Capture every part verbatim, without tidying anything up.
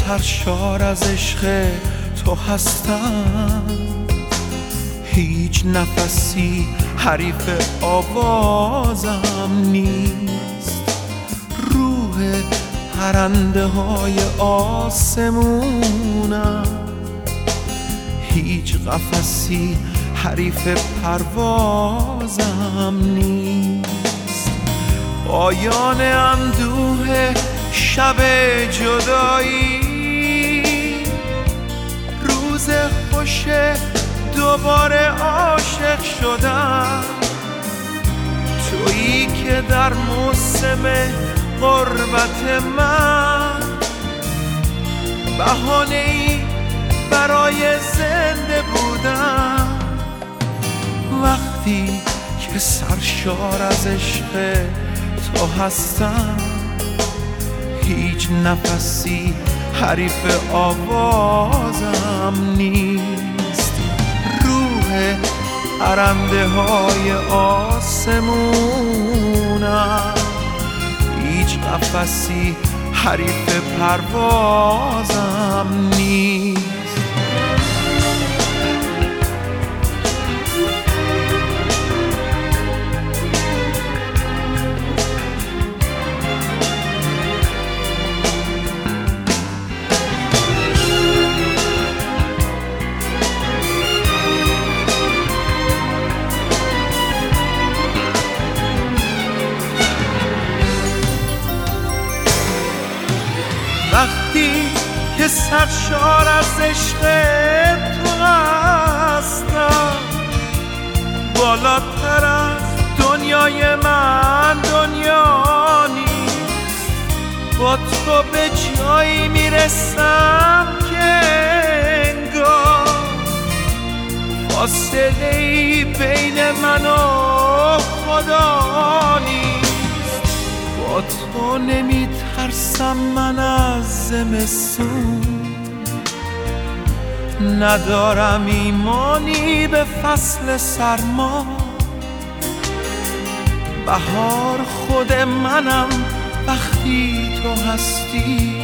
سرشار از عشق تو هستم، هیچ نفسی حریف آوازم نیست. روح پرنده های آسمونم، هیچ قفسی حریف پروازم نیست. پایان اندوه شب جدایی، روز خوش دوباره عاشق شدم. تویی که در موسم غربت من بهانه‌ای برای زنده بودم. وقتی که سرشار از عشق تو هستم، هیچ نفسی حریف آوازم نیست. روح پرنده های آسمونم، هیچ قفسی حریف پروازم نیست. وقتی که سرشار از عشق تو هستم، بالاتر از دنیای من دنیا نیست. با تو به جایی میرسم که انگار فاصله‌ای بین من و خدا نیست. با تو نمیترسم من از زمستون، ندارم ایمانی به فصل سرما. بهار خود منم وقتی تو هستی،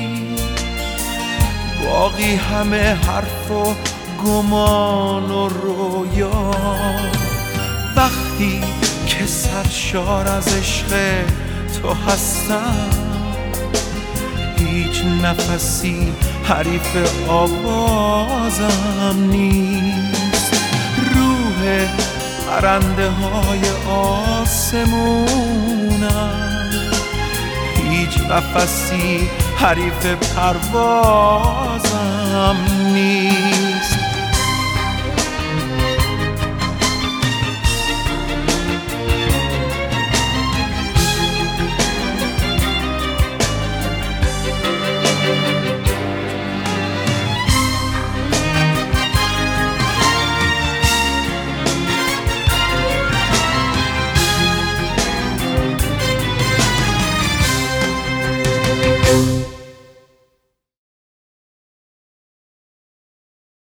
باقی همه حرف و گمان و رویا. وقتی که سرشار از عشق تو هستم، هیچ نفسی حریف آوازم نیست. روح پرنده های آسمونم، هیچ قفسی حریف پروازم نیست.